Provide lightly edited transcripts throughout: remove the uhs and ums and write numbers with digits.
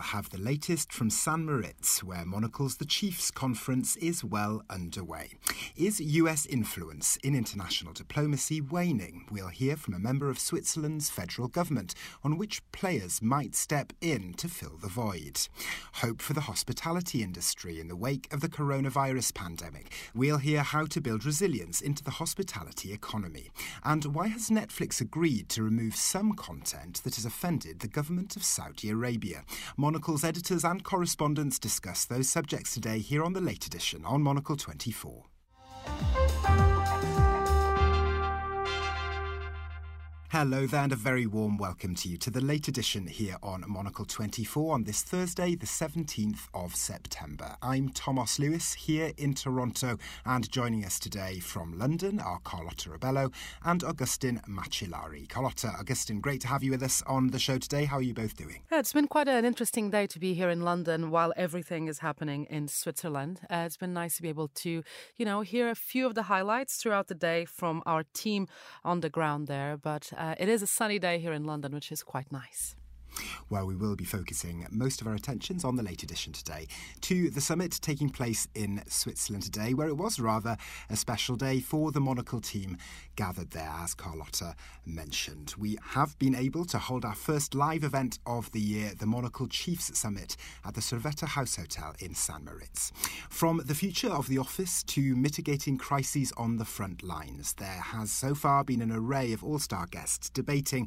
have the latest from St. Moritz, where Monocle's The Chiefs Conference is well underway. Is US influence in international diplomacy waning? We'll hear from a member of Switzerland's federal government on which players might step in to fill the void. Hope for the hospitality industry in the wake of the coronavirus pandemic. We'll hear how to build resilience into the hospitality economy. And why has Netflix agreed to remove some content that has offended the government of Saudi Arabia? Monocle's editors and correspondents discuss those subjects today here on the Late Edition on Monocle 24. Hello there and a very warm welcome to you to the Late Edition here on Monocle 24 on this Thursday, the 17th of September. I'm Thomas Lewis here in Toronto, and joining us today from London are Carlotta Rebello and Augustin Macellari. Carlotta, Augustin, great to have you with us on the show today. How are you both doing? It's been quite an interesting day to be here in London while everything is happening in Switzerland. It's been nice to be able to, hear a few of the highlights throughout the day from our team on the ground there, but it is a sunny day here in London, which is quite nice. Well, we will be focusing most of our attentions on the Late Edition today to the summit taking place in Switzerland today, where it was rather a special day for the Monocle team gathered there, as Carlotta mentioned. We have been able to hold our first live event of the year, the Monocle Chiefs Summit at the Servetta House Hotel in St. Moritz. From the future of the office to mitigating crises on the front lines, there has so far been an array of all-star guests debating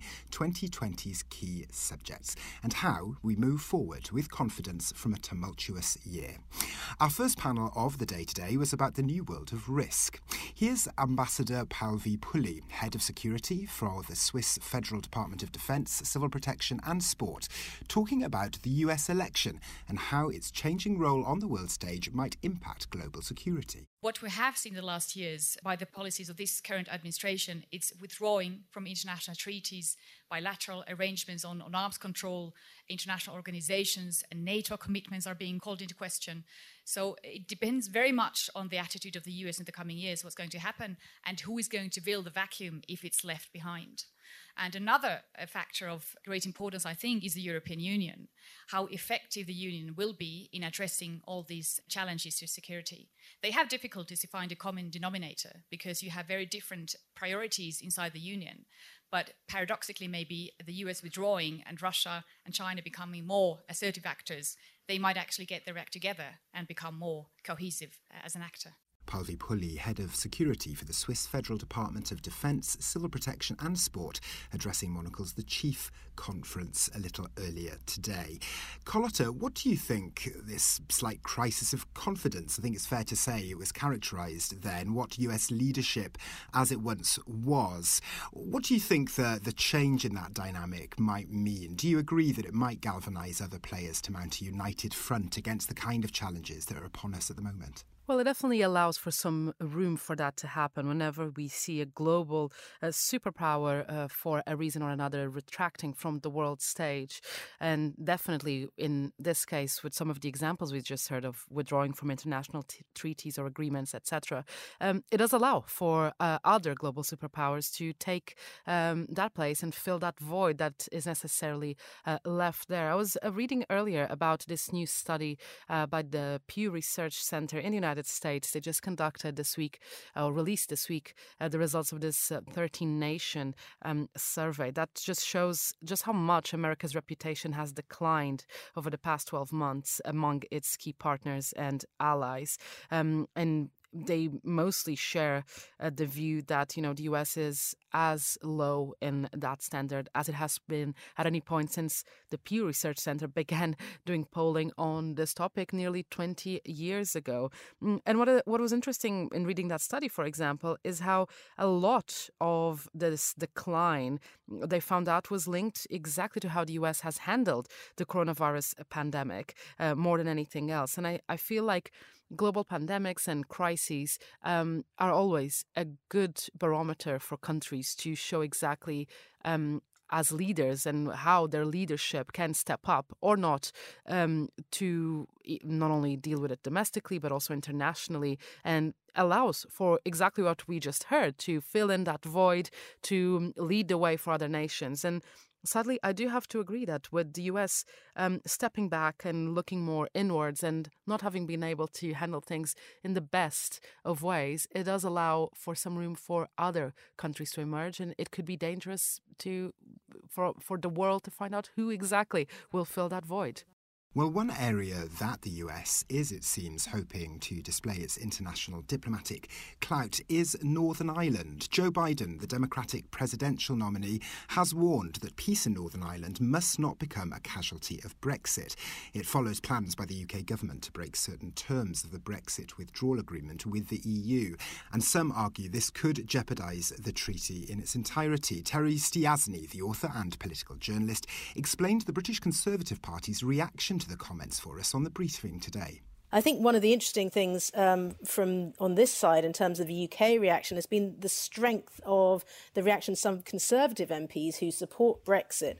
2020's key subjects and how we move forward with confidence from a tumultuous year. Our first panel of the day today was about the new world of risk. Here's Ambassador Palvi Pulli, Head of Security for the Swiss Federal Department of Defence, Civil Protection and Sport, talking about the US election and how its changing role on the world stage might impact global security. What we have seen in the last years by the policies of this current administration, it's withdrawing from international treaties, bilateral arrangements on arms control, international organizations, and NATO commitments are being called into question. So it depends very much on the attitude of the US in the coming years, what's going to happen, and who is going to fill the vacuum if it's left behind. And another factor of great importance, I think, is the European Union, how effective the Union will be in addressing all these challenges to security. They have difficulties to find a common denominator because you have very different priorities inside the Union. But paradoxically, maybe the US withdrawing and Russia and China becoming more assertive actors, they might actually get their act together and become more cohesive as an actor. Palvi Pulli, Head of Security for the Swiss Federal Department of Defence, Civil Protection and Sport, addressing Monocle's The Chief Conference a little earlier today. Carlotta, what do you think this slight crisis of confidence, I think it's fair to say it was characterised then, what US leadership as it once was, what do you think the change in that dynamic might mean? Do you agree that it might galvanise other players to mount a united front against the kind of challenges that are upon us at the moment? Well, it definitely allows for some room for that to happen whenever we see a global superpower for a reason or another retracting from the world stage. And definitely in this case, with some of the examples we just heard of withdrawing from international treaties or agreements, etc., it does allow for other global superpowers to take that place and fill that void that is necessarily left there. I was reading earlier about this new study by the Pew Research Center in the United States. They just conducted this week, or released this week, the results of this 13-nation survey. That just shows just how much America's reputation has declined over the past 12 months among its key partners and allies. And they mostly share the view that, the US is as low in that standard as it has been at any point since the Pew Research Center began doing polling on this topic nearly 20 years ago. And what was interesting in reading that study, for example, is how a lot of this decline they found out was linked exactly to how the US has handled the coronavirus pandemic more than anything else. And I feel like global pandemics and crises are always a good barometer for countries to show exactly as leaders and how their leadership can step up or not to not only deal with it domestically, but also internationally, and allows for exactly what we just heard, to fill in that void, to lead the way for other nations. And Sadly, I do have to agree that with the US stepping back and looking more inwards and not having been able to handle things in the best of ways, it does allow for some room for other countries to emerge, and it could be dangerous for the world to find out who exactly will fill that void. Well, one area that the US is, it seems, hoping to display its international diplomatic clout is Northern Ireland. Joe Biden, the Democratic presidential nominee, has warned that peace in Northern Ireland must not become a casualty of Brexit. It follows plans by the UK government to break certain terms of the Brexit withdrawal agreement with the EU. And some argue this could jeopardise the treaty in its entirety. Terry Stiasny, the author and political journalist, explained the British Conservative Party's reaction to the comments for us on the briefing today. I think one of the interesting things from on this side in terms of the UK reaction has been the strength of the reaction of some Conservative MPs who support Brexit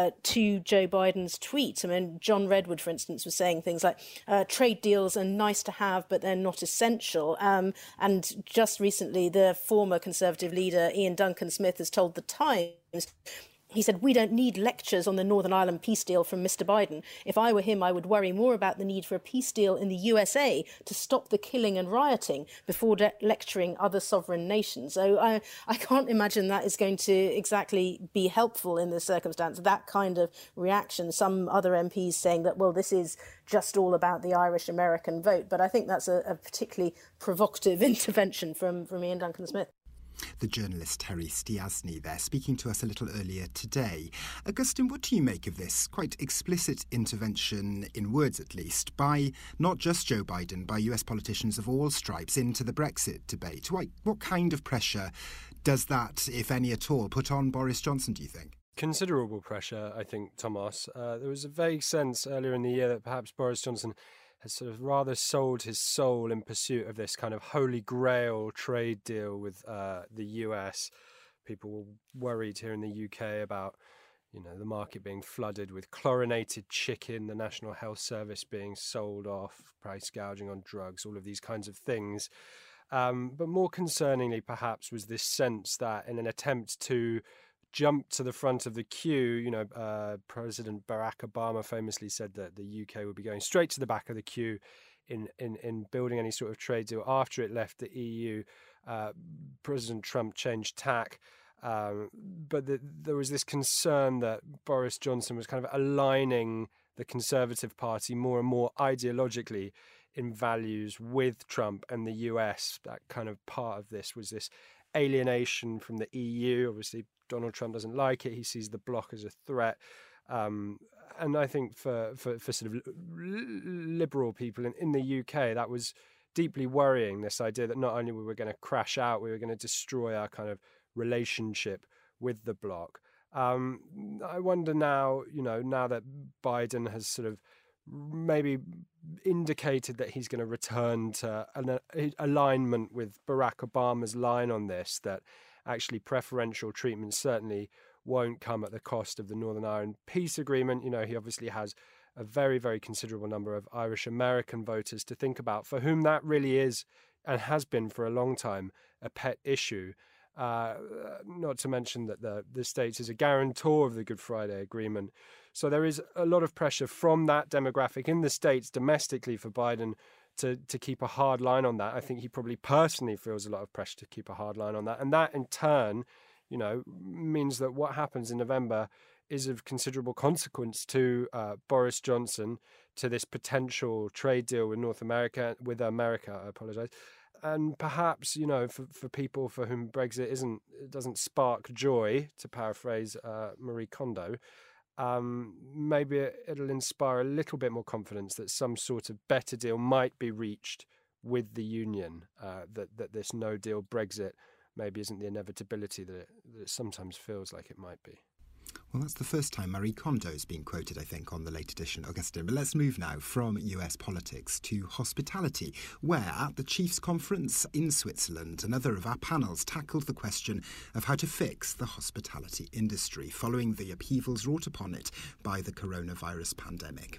to Joe Biden's tweet. I mean, John Redwood, for instance, was saying things like trade deals are nice to have, but they're not essential. And just recently, the former Conservative leader, Ian Duncan Smith, has told The Times, he said, "We don't need lectures on the Northern Ireland peace deal from Mr. Biden. If I were him, I would worry more about the need for a peace deal in the USA to stop the killing and rioting before lecturing other sovereign nations." So I can't imagine that is going to exactly be helpful in this circumstance, that kind of reaction. Some other MPs saying that, well, this is just all about the Irish-American vote. But I think that's a particularly provocative intervention from Ian Duncan Smith. The journalist Terry Stiasny there, speaking to us a little earlier today. Augustine, what do you make of this quite explicit intervention, in words at least, by not just Joe Biden, by US politicians of all stripes into the Brexit debate? What kind of pressure does that, if any at all, put on Boris Johnson, do you think? Considerable pressure, I think, Tomas. There was a vague sense earlier in the year that perhaps Boris Johnson has sort of rather sold his soul in pursuit of this kind of holy grail trade deal with the US. People were worried here in the UK about, the market being flooded with chlorinated chicken, the National Health Service being sold off, price gouging on drugs, all of these kinds of things. But more concerningly, perhaps, was this sense that in an attempt to jump to the front of the queue, President Barack Obama famously said that the UK would be going straight to the back of the queue in building any sort of trade deal after it left the EU. President Trump changed tack, but there was this concern that Boris Johnson was kind of aligning the Conservative Party more and more ideologically in values with Trump and the US. That kind of part of this was this alienation from the EU. Obviously, Donald Trump doesn't like it. He sees the bloc as a threat. And I think for sort of liberal people in the UK, that was deeply worrying, this idea that not only were we going to crash out, we were going to destroy our kind of relationship with the bloc. I wonder now, now that Biden has sort of maybe indicated that he's going to return to an alignment with Barack Obama's line on this, that actually preferential treatment certainly won't come at the cost of the Northern Ireland peace agreement. He obviously has a very, very considerable number of Irish-American voters to think about, for whom that really is, and has been for a long time, a pet issue. Not to mention that the States is a guarantor of the Good Friday Agreement. So there is a lot of pressure from that demographic in the States domestically for Biden to keep a hard line on that. I think he probably personally feels a lot of pressure to keep a hard line on that. And that in turn, means that what happens in November is of considerable consequence to Boris Johnson, to this potential trade deal with America, I apologise. And perhaps, for people for whom Brexit doesn't spark joy, to paraphrase Marie Kondo, maybe it'll inspire a little bit more confidence that some sort of better deal might be reached with the Union, that this no-deal Brexit maybe isn't the inevitability that it sometimes feels like it might be. Well, that's the first time Marie Kondo has been quoted, I think, on the late edition, Augustine. But let's move now from US politics to hospitality, where at the Chiefs Conference in Switzerland, another of our panels tackled the question of how to fix the hospitality industry following the upheavals wrought upon it by the coronavirus pandemic.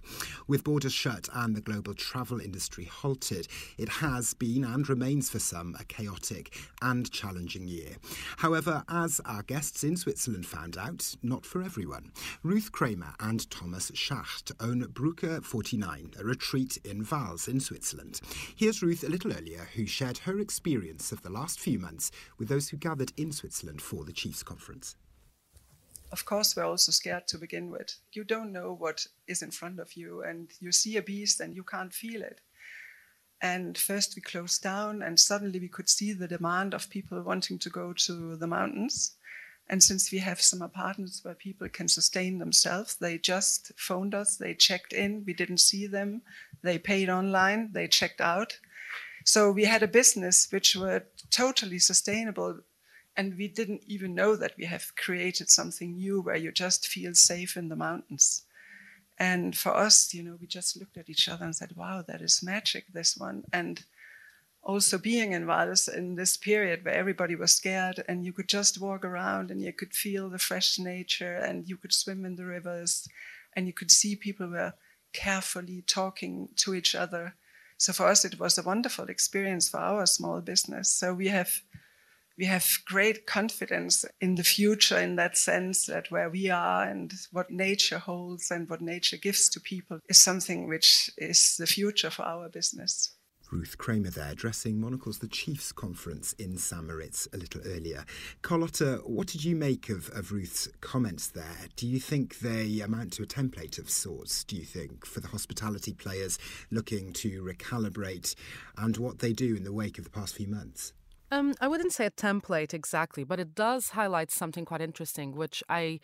With borders shut and the global travel industry halted, it has been and remains for some a chaotic and challenging year. However, as our guests in Switzerland found out, not for everyone. Ruth Kramer and Thomas Schacht own Brücke 49, a retreat in Vals in Switzerland. Here's Ruth a little earlier, who shared her experience of the last few months with those who gathered in Switzerland for the Chiefs Conference. Of course, we're also scared to begin with. You don't know what is in front of you, and you see a beast and you can't feel it. And first we closed down, and suddenly we could see the demand of people wanting to go to the mountains. And since we have some apartments where people can sustain themselves, they just phoned us, they checked in, we didn't see them, they paid online, they checked out. So we had a business which were totally sustainable. And we didn't even know that we have created something new where you just feel safe in the mountains. And for us, we just looked at each other and said, wow, that is magic, this one. And also being in Vals in this period where everybody was scared and you could just walk around and you could feel the fresh nature and you could swim in the rivers and you could see people were carefully talking to each other. So for us, it was a wonderful experience for our small business. So we have great confidence in the future in that sense, that where we are and what nature holds and what nature gives to people is something which is the future for our business. Ruth Kramer there, addressing Monocle's The Chiefs Conference in St. Moritz a little earlier. Carlotta, what did you make of Ruth's comments there? Do you think they amount to a template of sorts, do you think, for the hospitality players looking to recalibrate and what they do in the wake of the past few months? I wouldn't say a template exactly, but it does highlight something quite interesting, which I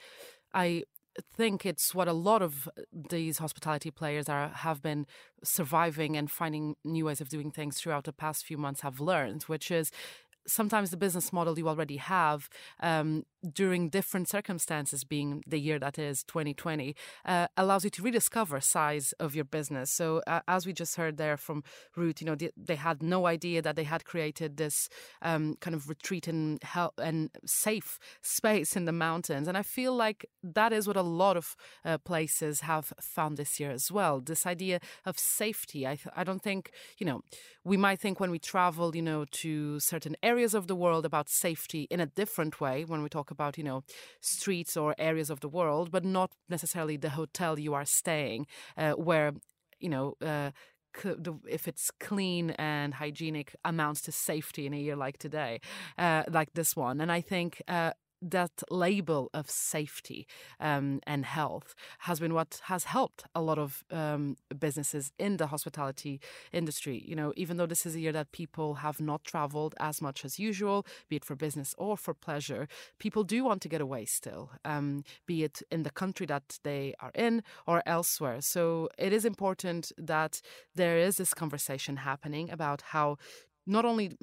think it's what a lot of these hospitality players have been surviving and finding new ways of doing things throughout the past few months have learned, which is sometimes the business model you already have during different circumstances, being the year that is 2020, allows you to rediscover size of your business. So as we just heard there from Ruth, they had no idea that they had created this kind of retreat and safe space in the mountains. And I feel like that is what a lot of places have found this year as well. This idea of safety. I don't think, we might think when we travel, to certain areas of the world about safety in a different way when we talk about, streets or areas of the world, but not necessarily the hotel you are staying, where, if it's clean and hygienic amounts to safety in a year like today, like this one. And I think that label of safety and health has been what has helped a lot of businesses in the hospitality industry. Even though this is a year that people have not traveled as much as usual, be it for business or for pleasure, people do want to get away still, be it in the country that they are in or elsewhere. So it is important that there is this conversation happening about how not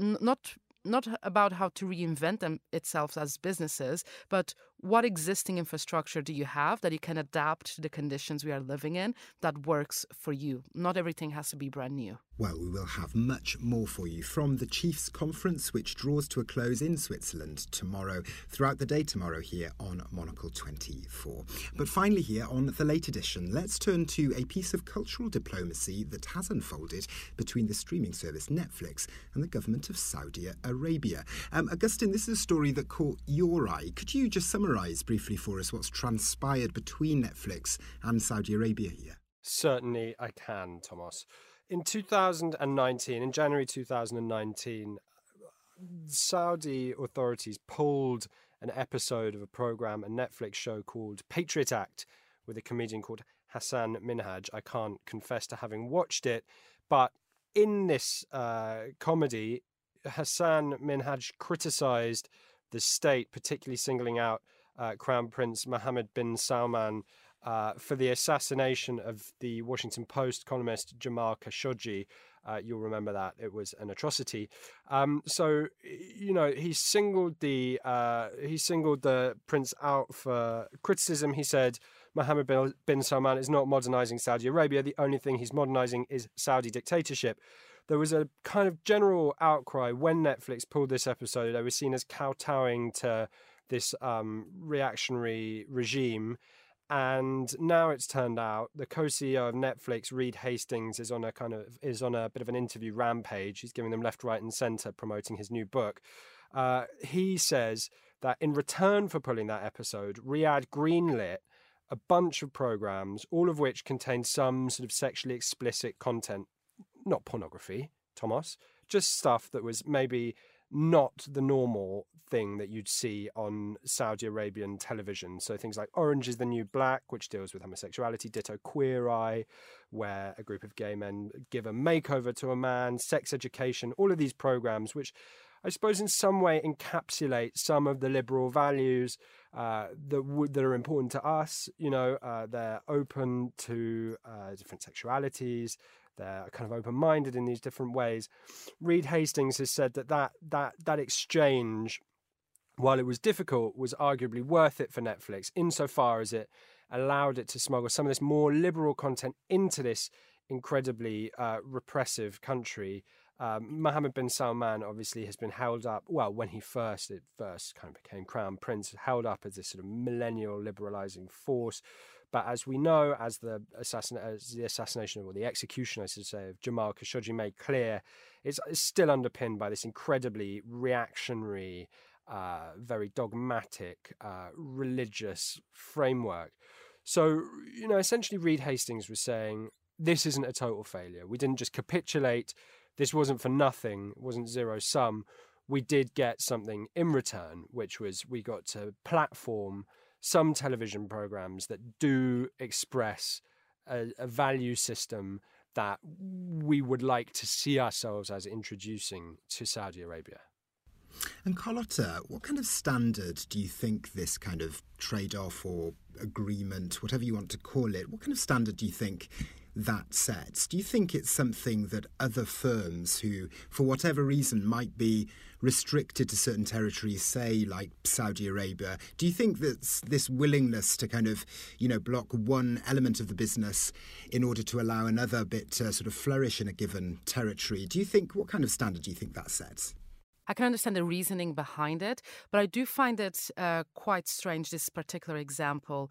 about how to reinvent them itself as businesses, but what existing infrastructure do you have that you can adapt to the conditions we are living in that works for you? Not everything has to be brand new. Well, we will have much more for you from the Chiefs Conference, which draws to a close in Switzerland tomorrow, throughout the day tomorrow here on Monocle 24. But finally here on the late edition, let's turn to a piece of cultural diplomacy that has unfolded between the streaming service Netflix and the government of Saudi Arabia. Augustine, this is a story that caught your eye. Could you just summarise briefly for us what's transpired between Netflix and Saudi Arabia here? Certainly I can, Thomas. In 2019, in January 2019, Saudi authorities pulled an episode of a program, a Netflix show called Patriot Act, with a comedian called Hassan Minhaj. I can't confess to having watched it, but in this comedy, Hassan Minhaj criticised the state, particularly singling out Crown Prince Mohammed bin Salman for the assassination of the Washington Post columnist Jamal Khashoggi. You'll remember that. It was an atrocity. So, he singled the prince out for criticism. He said, Mohammed bin Salman is not modernizing Saudi Arabia. The only thing he's modernizing is Saudi dictatorship. There was a kind of general outcry when Netflix pulled this episode. They were seen as kowtowing to this reactionary regime. And now it's turned out the co-CEO of Netflix, Reed Hastings, is on a bit of an interview rampage. He's giving them left, right, and centre, promoting his new book. He says that in return for pulling that episode, Riyadh greenlit a bunch of programs, all of which contained some sort of sexually explicit content, not pornography, Thomas, just stuff that was maybe not the normal thing that you'd see on Saudi Arabian television. So things like Orange is the New Black, which deals with homosexuality, ditto Queer Eye, where a group of gay men give a makeover to a man, Sex Education, all of these programs, which I suppose in some way encapsulate some of the liberal values that are important to us. They're open to different sexualities. They're kind of open-minded in these different ways. Reed Hastings has said that exchange, while it was difficult, was arguably worth it for Netflix insofar as it allowed it to smuggle some of this more liberal content into this incredibly repressive country. Mohammed bin Salman obviously has been held up, well, when he first kind of became crown prince, held up as this sort of millennial liberalizing force. But as we know, as the assassination or the execution, I should say, of Jamal Khashoggi made clear, it's still underpinned by this incredibly reactionary, very dogmatic, religious framework. So, essentially Reed Hastings was saying, this isn't a total failure. We didn't just capitulate. This wasn't for nothing. It wasn't zero sum. We did get something in return, which was we got to platform some television programs that do express a value system that we would like to see ourselves as introducing to Saudi Arabia. And Carlotta, what kind of standard do you think this kind of trade-off or agreement, whatever you want to call it, what kind of standard do you think that sets? Do you think it's something that other firms who, for whatever reason, might be restricted to certain territories, say like Saudi Arabia, do you think that this willingness to kind of, block one element of the business in order to allow another bit to sort of flourish in a given territory, what kind of standard do you think that sets? I can understand the reasoning behind it, but I do find it quite strange, this particular example,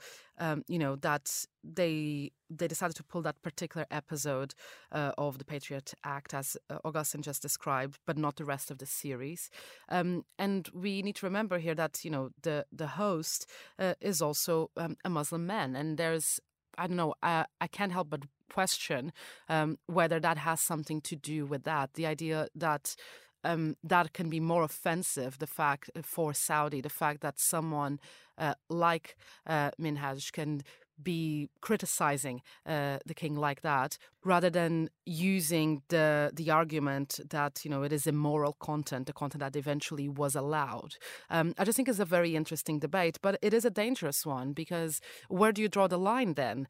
that they decided to pull that particular episode of the Patriot Act, as Augustin just described, but not the rest of the series. And we need to remember here that, the host is also a Muslim man, and there's, I don't know, I can't help but question whether that has something to do with that. The idea that that can be more offensive, the fact that someone like Minhaj can be criticizing the king like that, rather than using the argument that it is immoral content, the content that eventually was allowed. I just think it's a very interesting debate, but it is a dangerous one, because where do you draw the line then?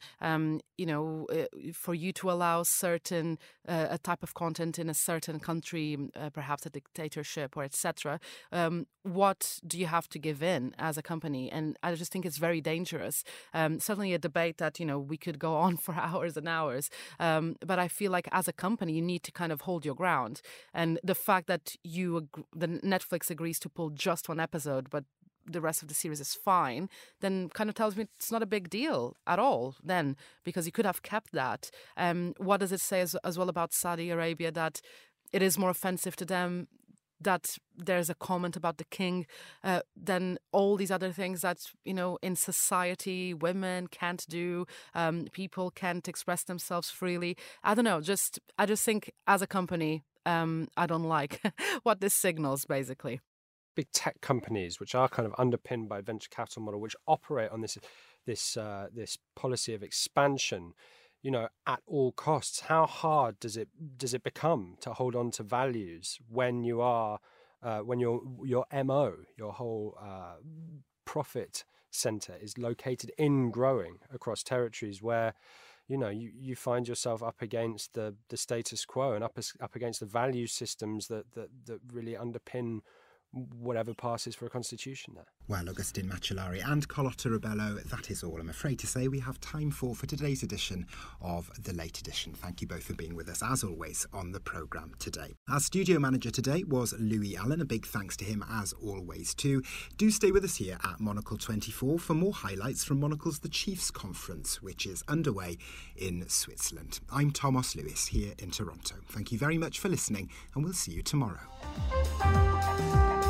For you to allow certain a type of content in a certain country, perhaps a dictatorship or etc. What do you have to give in as a company? And I just think it's very dangerous. Certainly a debate that we could go on for hours and hours. But I feel like as a company, you need to kind of hold your ground. And the fact that the Netflix agrees to pull just one episode, but the rest of the series is fine, then kind of tells me it's not a big deal at all then, because you could have kept that. What does it say as well about Saudi Arabia, that it is more offensive to them that there's a comment about the king than all these other things that, in society, women can't do, people can't express themselves freely. I don't know, I just think as a company, I don't like what this signals, basically. Big tech companies, which are kind of underpinned by venture capital model, which operate on this policy of expansion, at all costs. How hard does it become to hold on to values when you are when your MO, your whole profit center is located in growing across territories where you find yourself up against the status quo and up against the value systems that really underpin whatever passes for a constitution there? Well, Augustine Macellari and Carlotta Ribello, that is all I'm afraid to say we have time for today's edition of The Late Edition. Thank you both for being with us, as always, on the programme today. Our studio manager today was Louis Allen. A big thanks to him, as always, too. Do stay with us here at Monocle 24 for more highlights from Monocle's The Chiefs Conference, which is underway in Switzerland. I'm Thomas Lewis here in Toronto. Thank you very much for listening, and we'll see you tomorrow.